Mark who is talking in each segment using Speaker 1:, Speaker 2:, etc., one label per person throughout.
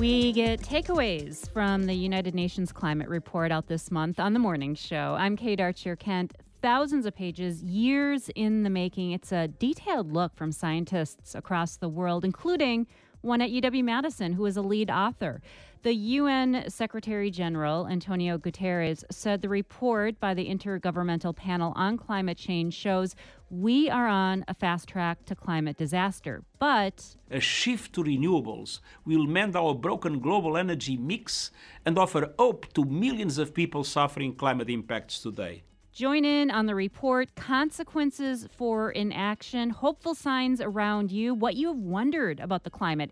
Speaker 1: We get takeaways from the United Nations Climate Report out this month on The Morning Show. I'm Kate Archer-Kent. Thousands of pages, years in the making. It's a detailed look from scientists across the world, including one at UW-Madison, who is a lead author. The UN Secretary General, Antonio Guterres, said the report by the Intergovernmental Panel on Climate Change shows we are on a fast track to climate disaster. But
Speaker 2: a shift to renewables will mend our broken global energy mix and offer hope to millions of people suffering climate impacts today.
Speaker 1: Join in on the report, consequences for inaction, hopeful signs around you, what you have wondered about the climate.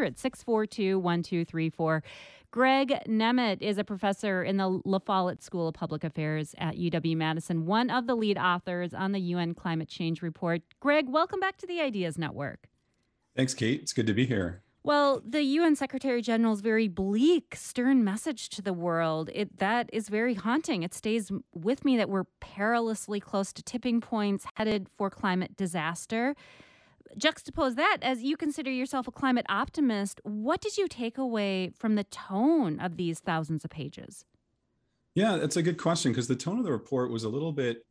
Speaker 1: 800-642-1234. Greg Nemeth is a professor in the La Follette School of Public Affairs at UW-Madison, one of the lead authors on the UN Climate Change Report. Greg, welcome back to the Ideas Network.
Speaker 3: Thanks, Kate. It's good to be here.
Speaker 1: Well, the UN Secretary General's very bleak, stern message to the world, that is very haunting. It stays with me that we're perilously close to tipping points headed for climate disaster. Juxtapose that, as you consider yourself a climate optimist, what did you take away from the tone of these thousands of pages?
Speaker 3: Yeah, that's a good question, because the tone of the report was a little bit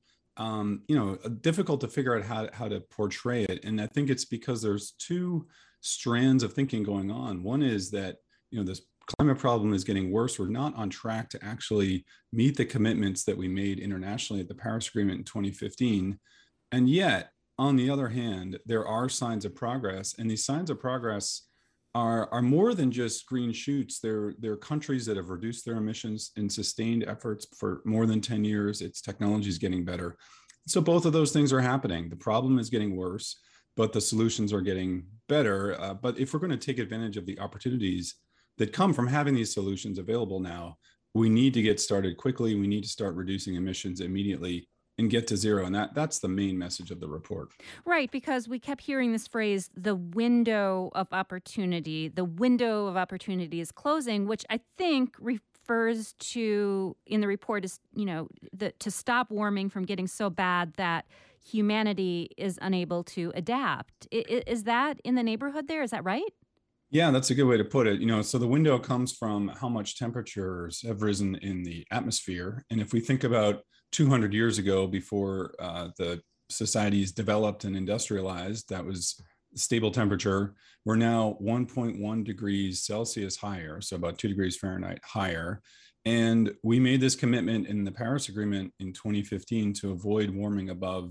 Speaker 3: difficult to figure out how to portray it. And I think it's because there's two strands of thinking going on. One is that, this climate problem is getting worse. We're not on track to actually meet the commitments that we made internationally at the Paris Agreement in 2015. And yet, on the other hand, there are signs of progress. And these signs of progress are more than just green shoots. They're countries that have reduced their emissions in sustained efforts for more than 10 years. Its technology is getting better. So both of those things are happening. The problem is getting worse, but the solutions are getting better. But if we're going to take advantage of the opportunities that come from having these solutions available now, we need to get started quickly. We need to start reducing emissions immediately and get to zero. And that's the main message of the report.
Speaker 1: Right, because we kept hearing this phrase, the window of opportunity. The window of opportunity is closing, which I think refers to, in the report, is, to stop warming from getting so bad that humanity is unable to adapt. Is that in the neighborhood there? Is that right?
Speaker 3: Yeah, that's a good way to put it. So the window comes from how much temperatures have risen in the atmosphere. And if we think about 200 years ago, before the societies developed and industrialized, that was stable temperature. We're now 1.1 degrees Celsius higher, so about 2 degrees Fahrenheit higher. And we made this commitment in the Paris Agreement in 2015 to avoid warming above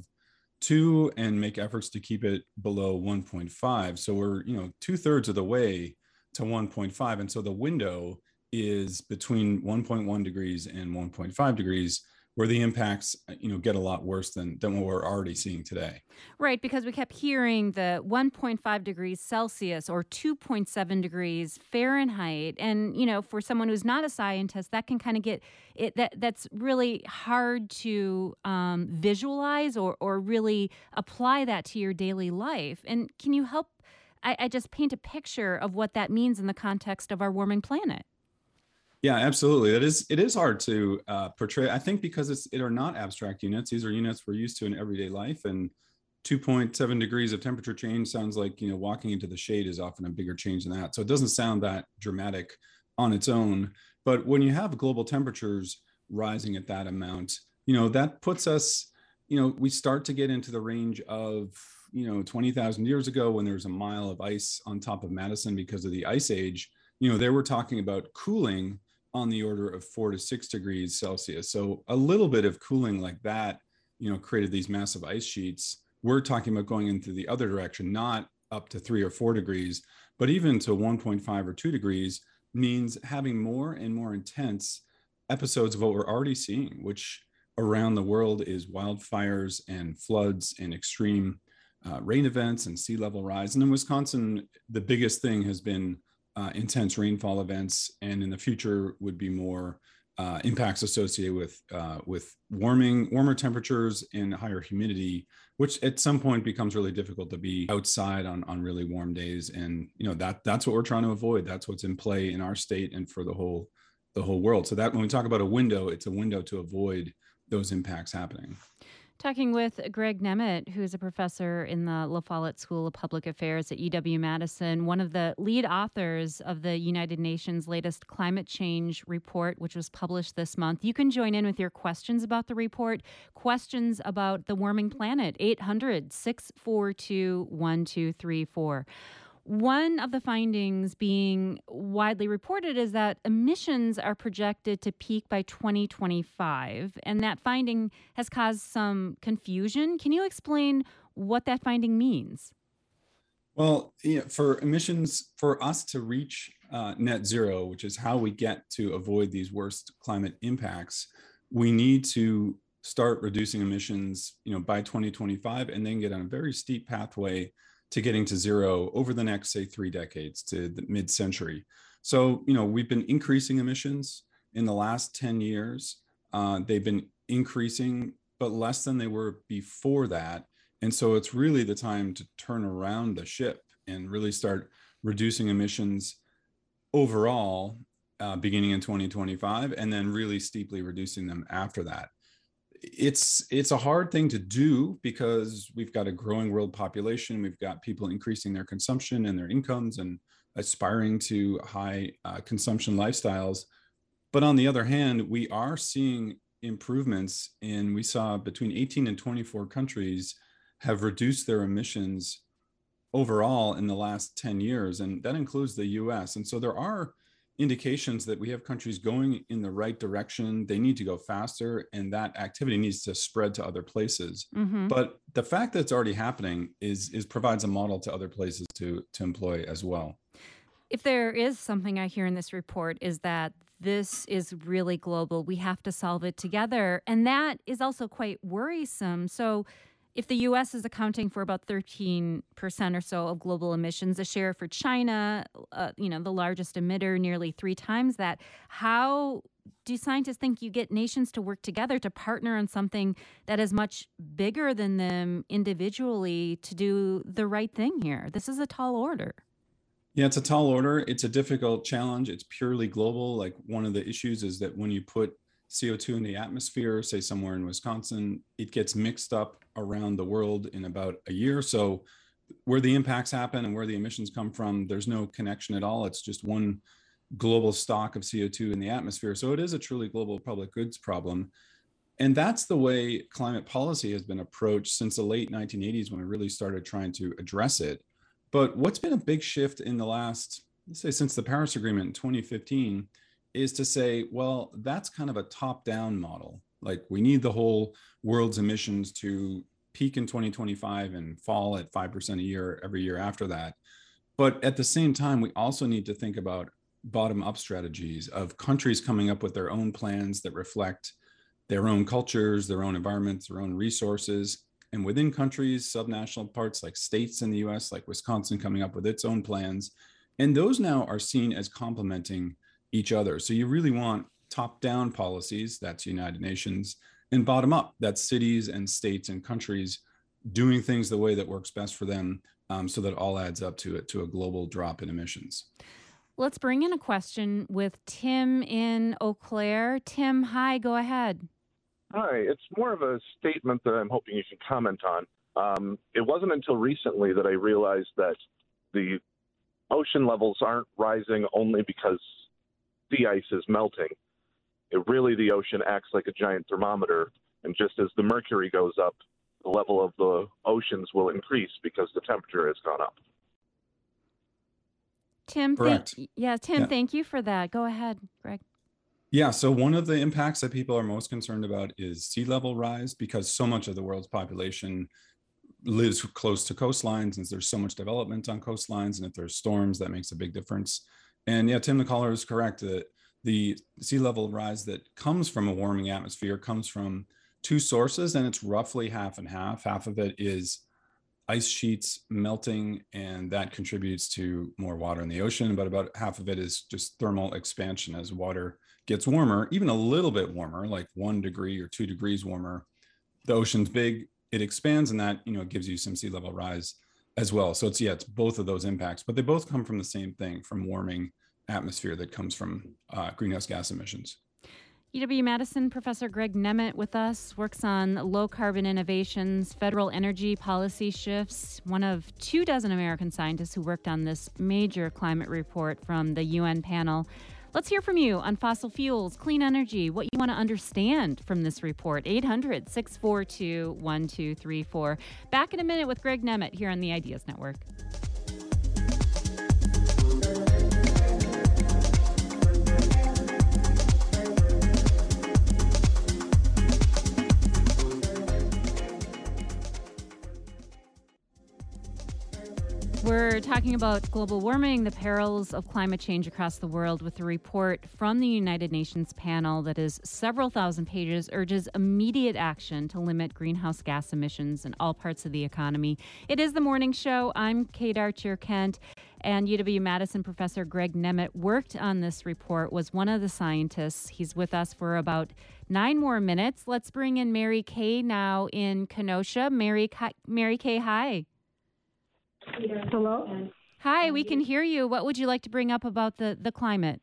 Speaker 3: 2 and make efforts to keep it below 1.5. So we're, 2/3 of the way to 1.5. And so the window is between 1.1 degrees and 1.5 degrees, where the impacts, get a lot worse than what we're already seeing today.
Speaker 1: Right, because we kept hearing the 1.5 degrees Celsius or 2.7 degrees Fahrenheit. And, for someone who's not a scientist, that can kind of get it. That's really hard to visualize or really apply that to your daily life. And can you help, I just paint a picture of what that means in the context of our warming planet?
Speaker 3: Yeah, absolutely. It is hard to portray. I think because it are not abstract units. These are units we're used to in everyday life, and 2.7 degrees of temperature change sounds like, walking into the shade is often a bigger change than that. So it doesn't sound that dramatic on its own. But when you have global temperatures rising at that amount, that puts us, we start to get into the range of, 20,000 years ago, when there was a mile of ice on top of Madison because of the ice age. They were talking about cooling on the order of 4 to 6 degrees Celsius. So a little bit of cooling like that, created these massive ice sheets. We're talking about going into the other direction, not up to 3 or 4 degrees, but even to 1.5 or 2 degrees means having more and more intense episodes of what we're already seeing, which around the world is wildfires and floods and extreme rain events and sea level rise. And in Wisconsin, the biggest thing has been intense rainfall events, and in the future would be more impacts associated with warmer temperatures and higher humidity, which at some point becomes really difficult to be outside on really warm days. And that's what we're trying to avoid. That's what's in play in our state and for the whole world. So that when we talk about a window, it's a window to avoid those impacts happening.
Speaker 1: Talking with Greg Nemeth, who is a professor in the La Follette School of Public Affairs at UW-Madison, one of the lead authors of the United Nations latest climate change report, which was published this month. You can join in with your questions about the report, questions about the warming planet, 800-642-1234. One of the findings being widely reported is that emissions are projected to peak by 2025, and that finding has caused some confusion. Can you explain what that finding means?
Speaker 3: Well, for emissions, for us to reach net zero, which is how we get to avoid these worst climate impacts, we need to start reducing emissions, by 2025, and then get on a very steep pathway to getting to zero over the next, say, 3 decades to the mid-century. So, we've been increasing emissions in the last 10 years. They've been increasing, but less than they were before that. And so it's really the time to turn around the ship and really start reducing emissions overall, beginning in 2025, and then really steeply reducing them after that. It's a hard thing to do because we've got a growing world population. We've got people increasing their consumption and their incomes and aspiring to high consumption lifestyles. But on the other hand, we are seeing improvements we saw between 18 and 24 countries have reduced their emissions overall in the last 10 years. And that includes the US. And so there are indications that we have countries going in the right direction. They need to go faster, and that activity needs to spread to other places.
Speaker 1: Mm-hmm.
Speaker 3: But the fact that it's already happening is provides a model to other places to employ as well.
Speaker 1: If there is something I hear in this report is that this is really global. We have to solve it together. And that is also quite worrisome. So if the U.S. is accounting for about 13% or so of global emissions, a share for China, the largest emitter, nearly 3 times that, how do scientists think you get nations to work together to partner on something that is much bigger than them individually to do the right thing here? This is a tall order.
Speaker 3: Yeah, it's a tall order. It's a difficult challenge. It's purely global. Like, one of the issues is that when you put CO2 in the atmosphere, say somewhere in Wisconsin, it gets mixed up around the world in about a year. So where the impacts happen and where the emissions come from, there's no connection at all. It's just one global stock of CO2 in the atmosphere. So it is a truly global public goods problem. And that's the way climate policy has been approached since the late 1980s, when we really started trying to address it. But what's been a big shift in the last, let's say, since the Paris Agreement in 2015, is to say, well, that's kind of a top-down model. Like, we need the whole world's emissions to peak in 2025 and fall at 5% a year every year after that. But at the same time, we also need to think about bottom-up strategies of countries coming up with their own plans that reflect their own cultures, their own environments, their own resources. And within countries, subnational parts like states in the US, like Wisconsin, coming up with its own plans. And those now are seen as complementing each other. So you really want top-down policies, that's United Nations, and bottom-up, that's cities and states and countries doing things the way that works best for them, so that it all adds up to a global drop in emissions.
Speaker 1: Let's bring in a question with Tim in Eau Claire. Tim, hi, go ahead.
Speaker 4: Hi, it's more of a statement that I'm hoping you can comment on. It wasn't until recently that I realized that the ocean levels aren't rising only because sea ice is melting. The ocean acts like a giant thermometer, and just as the mercury goes up, the level of the oceans will increase because the temperature has gone up.
Speaker 1: Tim,
Speaker 3: Correct.
Speaker 1: Thank you for that. Go ahead, Greg.
Speaker 3: Yeah, so one of the impacts that people are most concerned about is sea level rise, because so much of the world's population lives close to coastlines, and there's so much development on coastlines, and if there's storms, that makes a big difference. And yeah, Tim, the caller is correct. The sea level rise that comes from a warming atmosphere comes from 2 sources, and it's roughly half and half. Half of it is ice sheets melting, and that contributes to more water in the ocean, but about half of it is just thermal expansion. As water gets warmer, even a little bit warmer, like 1 degree or 2 degrees warmer, the ocean's big, it expands, and that gives you some sea level rise as well. So it's both of those impacts, but they both come from the same thing, from warming atmosphere that comes from greenhouse gas emissions.
Speaker 1: UW-Madison professor Greg Nemeth with us, works on low-carbon innovations, federal energy policy shifts, one of 24 American scientists who worked on this major climate report from the UN panel. Let's hear from you on fossil fuels, clean energy, what you want to understand from this report. 800-642-1234. Back in a minute with Greg Nemeth here on the Ideas Network. We're talking about global warming, the perils of climate change across the world, with a report from the United Nations panel that is several thousand pages, urges immediate action to limit greenhouse gas emissions in all parts of the economy. It is the morning show. I'm Kate Archer-Kent, and UW-Madison professor Greg Nemeth worked on this report, was one of the scientists. He's with us for about 9 more minutes. Let's bring in Mary Kay now in Kenosha. Mary Kay, hi.
Speaker 5: Hello?
Speaker 1: Hi, we can hear you. What would you like to bring up about the climate?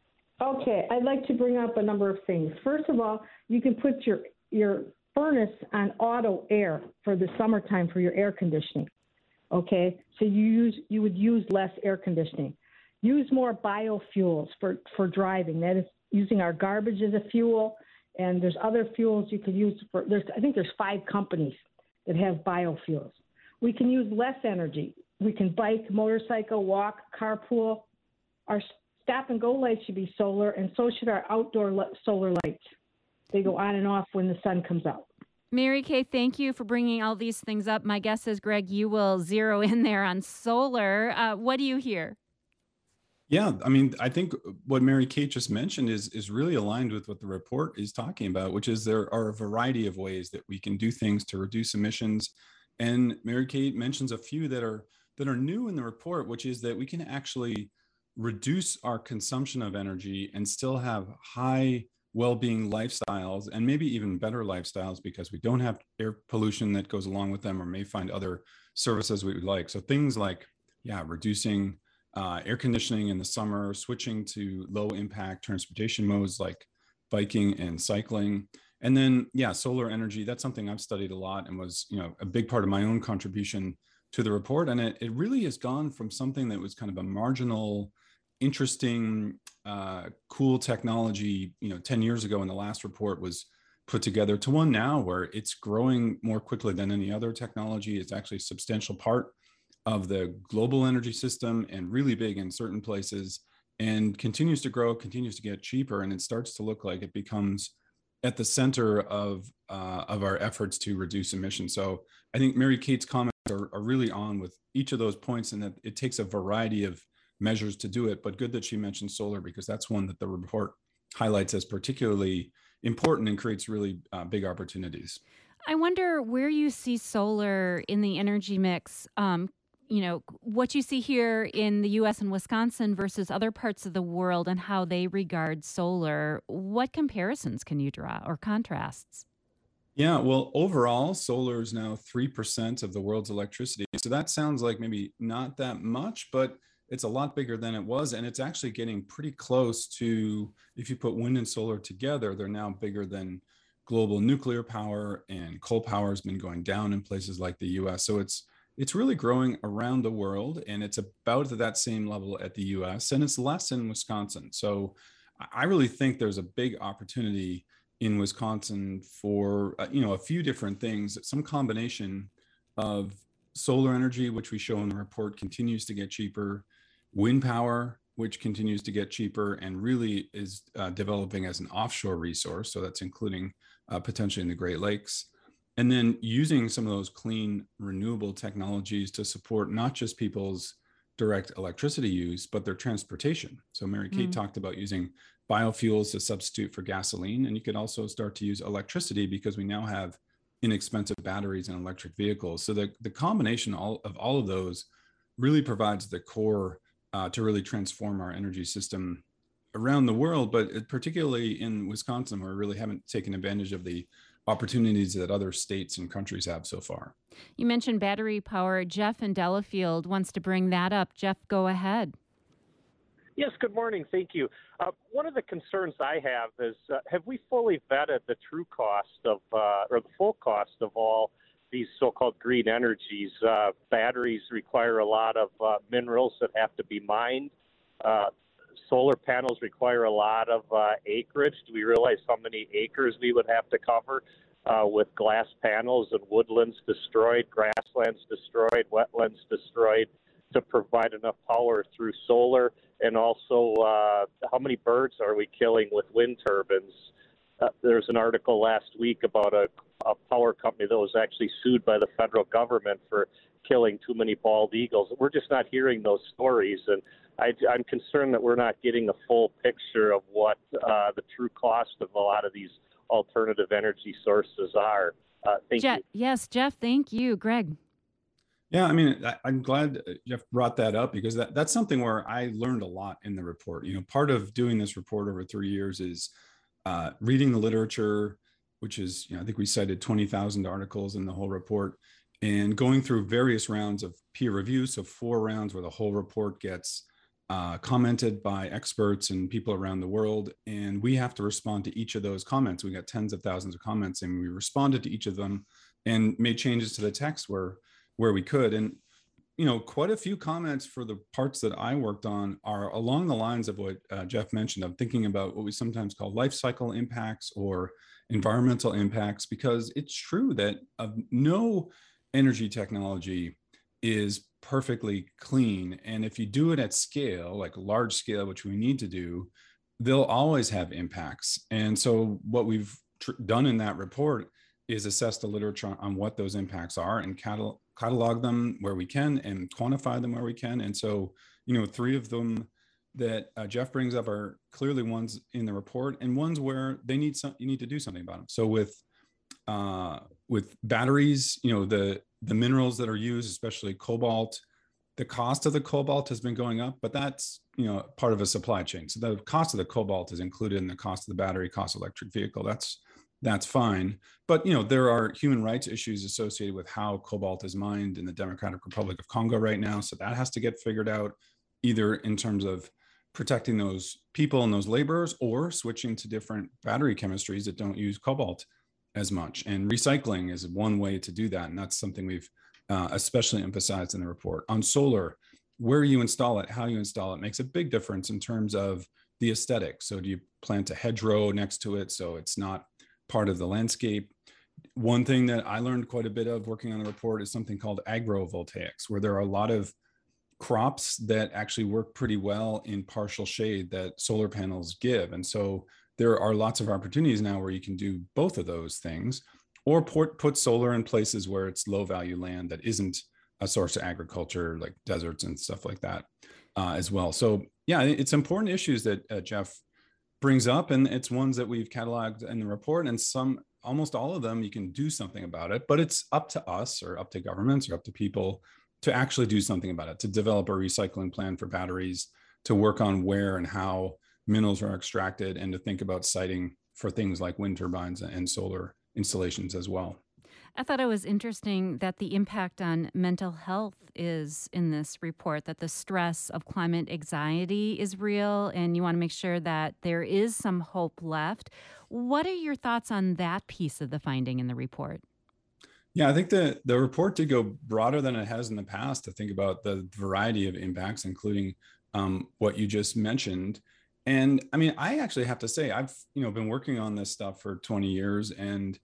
Speaker 5: Okay, I'd like to bring up a number of things. First of all, you can put your furnace on auto air for the summertime for your air conditioning. Okay, so you would use less air conditioning. Use more biofuels for driving. That is using our garbage as a fuel, and there's other fuels you can use I think there's 5 companies that have biofuels. We can use less energy. We can bike, motorcycle, walk, carpool. Our stop-and-go lights should be solar, and so should our outdoor solar lights. They go on and off when the sun comes out.
Speaker 1: Mary Kay, thank you for bringing all these things up. My guess is, Greg, you will zero in there on solar. What do you hear?
Speaker 3: Yeah, I mean, I think what Mary Kate just mentioned is really aligned with what the report is talking about, which is there are a variety of ways that we can do things to reduce emissions. And Mary Kate mentions a few that are new in the report, which is that we can actually reduce our consumption of energy and still have high well-being lifestyles, and maybe even better lifestyles because we don't have air pollution that goes along with them, or may find other services we would like. So things like, reducing air conditioning in the summer, switching to low impact transportation modes like biking and cycling. And then, solar energy, that's something I've studied a lot and was, a big part of my own contribution to the report. And it really has gone from something that was kind of a marginal, interesting, cool technology, 10 years ago when the last report was put together, to one now where it's growing more quickly than any other technology. It's actually a substantial part of the global energy system and really big in certain places, and continues to grow, continues to get cheaper. And it starts to look like it becomes at the center of our efforts to reduce emissions. So I think Mary Kate's comments are really on with each of those points, and that it takes a variety of measures to do it. But good that she mentioned solar, because that's one that the report highlights as particularly important and creates really big opportunities.
Speaker 1: I wonder where you see solar in the energy mix. What you see here in the U.S. and Wisconsin versus other parts of the world, and how they regard solar. What comparisons can you draw, or contrasts?
Speaker 3: Yeah, well, overall, solar is now 3% of the world's electricity. So that sounds like maybe not that much, but it's a lot bigger than it was. And it's actually getting pretty close to, if you put wind and solar together, they're now bigger than global nuclear power, and coal power has been going down in places like the US. So it's really growing around the world, and it's about at that same level at the US, and it's less in Wisconsin. So I really think there's a big opportunity in Wisconsin for, a few different things. Some combination of solar energy, which we show in the report continues to get cheaper, wind power, which continues to get cheaper and really is developing as an offshore resource. So that's including potentially in the Great Lakes. And then using some of those clean, renewable technologies to support not just people's direct electricity use, but their transportation. So Mary Kate talked about using biofuels to substitute for gasoline. And you could also start to use electricity, because we now have inexpensive batteries in electric vehicles. So the combination of all of those really provides the core to really transform our energy system around the world, but particularly in Wisconsin, where we really haven't taken advantage of the opportunities that other states and countries have so far.
Speaker 1: You mentioned battery power. Jeff in Delafield wants to bring that up. Jeff, go ahead.
Speaker 6: Yes, good morning. Thank you. One of the concerns I have is, have we fully vetted the true cost of, or the full cost of all these so-called green energies? Batteries require a lot of minerals that have to be mined. Solar panels require a lot of acreage. Do we realize how many acres we would have to cover with glass panels and woodlands destroyed, grasslands destroyed, wetlands destroyed to provide enough power through solar? And also, how many birds are we killing with wind turbines? There's an article last week about a power company that was actually sued by the federal government for killing too many bald eagles. We're just not hearing those stories, and I'm concerned that we're not getting a full picture of what the true cost of a lot of these alternative energy sources are. Thank you.
Speaker 1: Yes, Jeff, thank you. Greg.
Speaker 3: Yeah, I mean, I'm glad Jeff brought that up because that's something where I learned a lot in the report. You know, part of doing this report over 3 years is reading the literature, which is, I think we cited 20,000 articles in the whole report, and going through various rounds of peer review. So 4 rounds where the whole report gets commented by experts and people around the world. And we have to respond to each of those comments. We got tens of thousands of comments, and we responded to each of them and made changes to the text where we could. And, quite a few comments for the parts that I worked on are along the lines of what Jeff mentioned. I'm thinking about what we sometimes call life cycle impacts or environmental impacts, because it's true that no energy technology is perfectly clean. And if you do it at scale, like large scale, which we need to do, they'll always have impacts. And so what we've done in that report is assess the literature on what those impacts are and catalog them where we can and quantify them where we can. And so, 3 of them that Jeff brings up are clearly ones in the report and ones where you need to do something about them. So with batteries, the minerals that are used, especially cobalt, the cost of the cobalt has been going up, but that's, part of a supply chain. So the cost of the cobalt is included in the cost of the battery, cost of electric vehicle. That's fine. But, there are human rights issues associated with how cobalt is mined in the Democratic Republic of Congo right now. So that has to get figured out, either in terms of protecting those people and those laborers or switching to different battery chemistries that don't use cobalt as much. And recycling is one way to do that. And that's something we've especially emphasized in the report. On solar, where you install it, how you install it makes a big difference in terms of the aesthetics. So do you plant a hedgerow next to it so it's not part of the landscape? One thing that I learned quite a bit of working on the report is something called agrovoltaics, where there are a lot of crops that actually work pretty well in partial shade that solar panels give. And so there are lots of opportunities now where you can do both of those things, or put solar in places where it's low value land that isn't a source of agriculture, like deserts and stuff like that as well. So yeah, it's important issues that Jeff brings up, and it's ones that we've cataloged in the report, and almost all of them you can do something about it, but it's up to us or up to governments or up to people to actually do something about it, to develop a recycling plan for batteries, to work on where and how minerals are extracted, and to think about siting for things like wind turbines and solar installations as well.
Speaker 1: I thought it was interesting that the impact on mental health is in this report, that the stress of climate anxiety is real, and you want to make sure that there is some hope left. What are your thoughts on that piece of the finding in the report?
Speaker 3: Yeah, I think the report did go broader than it has in the past to think about the variety of impacts, including what you just mentioned. And I mean, I actually have to say, I've been working on this stuff for 20 years, and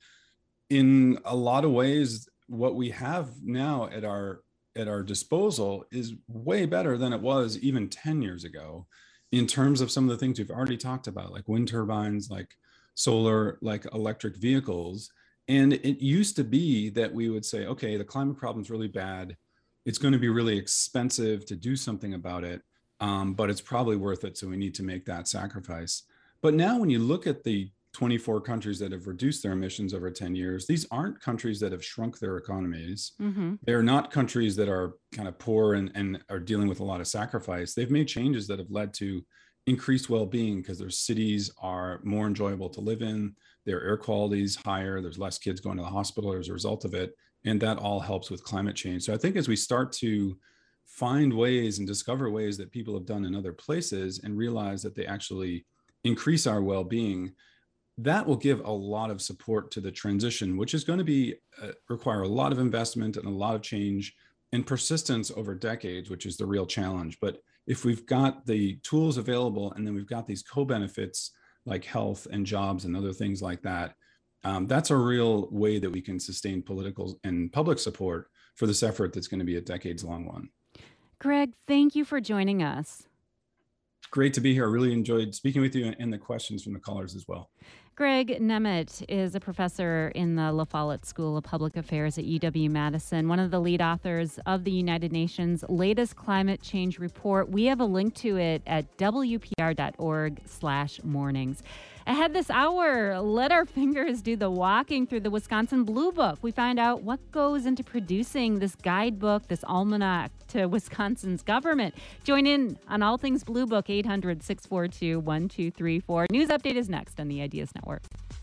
Speaker 3: in a lot of ways, what we have now at our disposal is way better than it was even 10 years ago, in terms of some of the things we've already talked about, like wind turbines, like solar, like electric vehicles. And it used to be that we would say, okay, the climate problem is really bad. It's going to be really expensive to do something about it, but it's probably worth it. So we need to make that sacrifice. But now when you look at the 24 countries that have reduced their emissions over 10 years, these aren't countries that have shrunk their economies. Mm-hmm. They're not countries that are kind of poor and are dealing with a lot of sacrifice. They've made changes that have led to increased well-being because their cities are more enjoyable to live in. Their air quality is higher. There's less kids going to the hospital as a result of it. And that all helps with climate change. So I think as we start to find ways and discover ways that people have done in other places and realize that they actually increase our well-being, that will give a lot of support to the transition, which is going to be require a lot of investment and a lot of change and persistence over decades, which is the real challenge. But if we've got the tools available and then we've got these co-benefits like health and jobs and other things like that, that's a real way that we can sustain political and public support for this effort that's going to be a decades-long one.
Speaker 1: Greg, thank you for joining us.
Speaker 3: Great to be here. I really enjoyed speaking with you and the questions from the callers as well.
Speaker 1: Greg Nemeth is a professor in the La Follette School of Public Affairs at UW-Madison, one of the lead authors of the United Nations' latest climate change report. We have a link to it at wpr.org/mornings. Ahead this hour, let our fingers do the walking through the Wisconsin Blue Book. We find out what goes into producing this guidebook, this almanac to Wisconsin's government. Join in on All Things Blue Book, 800-642-1234. News Update is next on the Ideas Network.